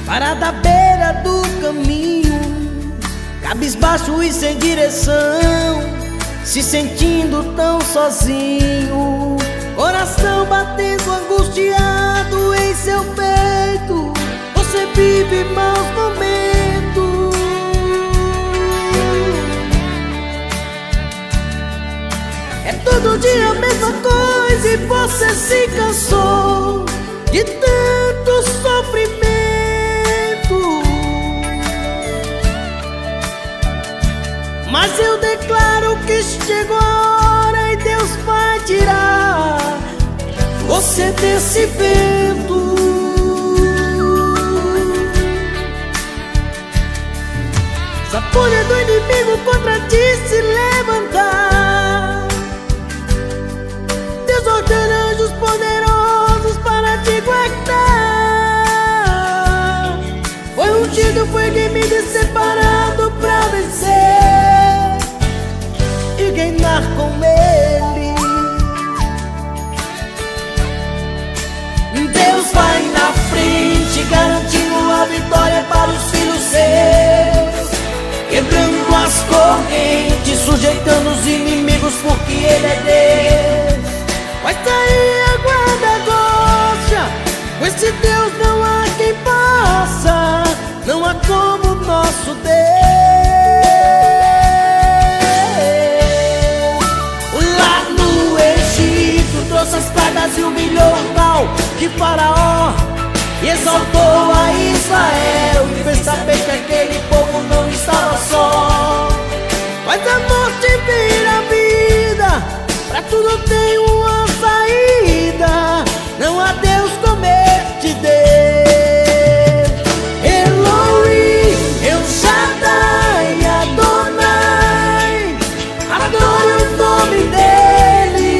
parado à beira do caminho, cabisbaixo e sem direção, se sentindo tão sozinho, coração batendo angustiado em seu peito. Você vive maus momentos. É todo dia a mesma coisa e você se cansou de tanto sofrimento. Mas eu declaro que chegou a hora e Deus vai tirar você desse vento. Essa fúria do inimigo contra ti se levantar, Deus ordena anjos poderosos para te guardar. Foi ungido, foi remido e separado pra vencer e reinar com Ele. Deus vai na frente, garantindo a vitória para os filhos seus, quebrando as correntes, sujeitando os inimigos, porque Ele é Deus. Vai sair a guarda-rocha, com esse Deus não há quem possa, não há como o nosso Deus. Lá no Egito trouxe as pragas e humilhou o tal de Faraó, e exaltou a Israel e fez saber que aquele povo não estava só. Mas a morte vira vida, pra tudo tem uma saída, não há Deus como este Deus. Elohim, El Shaddai, Adonai, adore o nome dele.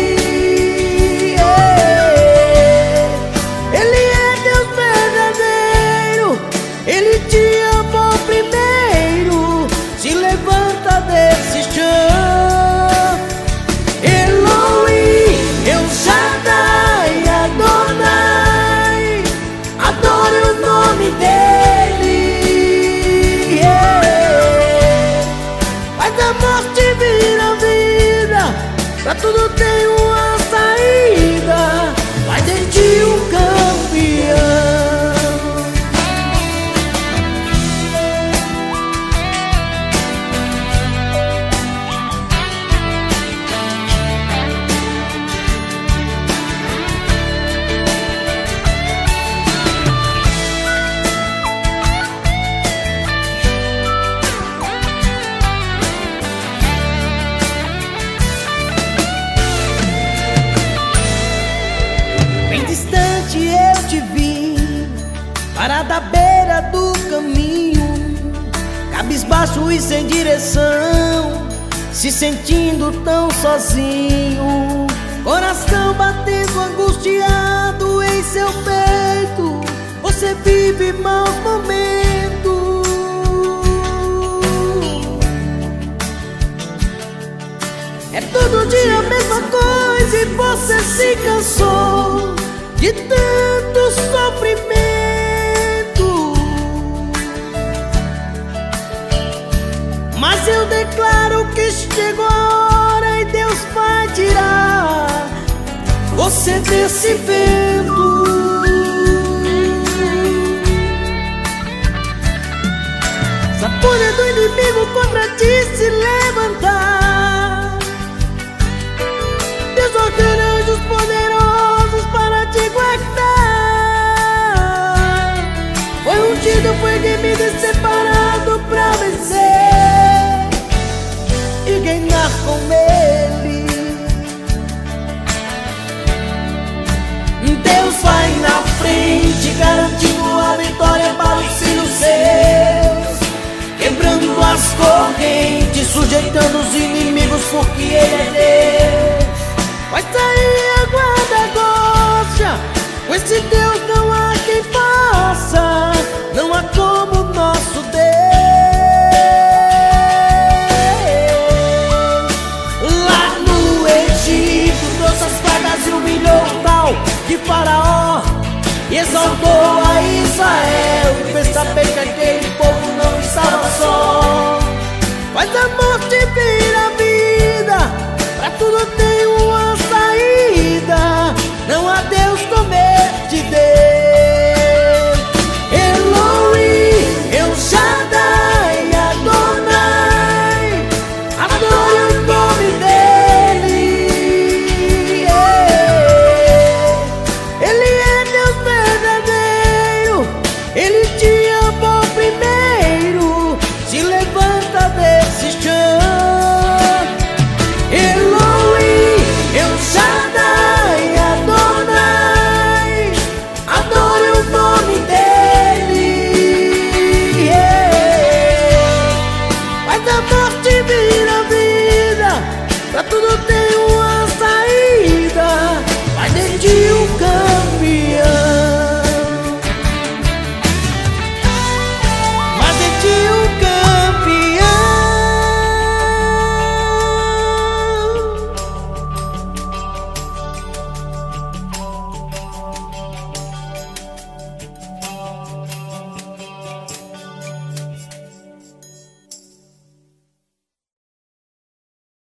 Ele é Deus verdadeiro, Ele te amou primeiro, se levanta desse chão. Elohim, El Shaddai, Adonai, adore o nome dele. Faz a morte vira vida, pra tudo tem uma saída, vai de ti um campeão. Bem distante eu te vi, parado à beira do caminho, cabisbaixo e sem direção, se sentindo tão sozinho, coração batendo angustiado em seu peito. Você vive maus momentos. É todo dia a mesma coisa e você se cansou de tanto sofrimento. Mas eu declaro que chegou a hora e Deus vai tirar você desse vento. Essa fúria do inimigo contra ti se levantar, Deus ordena anjos poderosos para te guardar. Foi ungido, foi remido e separado pra vencer e reinar com Ele. Deus vai na frente, garantindo a vitória para os filhos seus, quebrando as correntes, sujeitando os inimigos, porque Ele é Deus. Vai sair a guarda-rocha, com esse Deus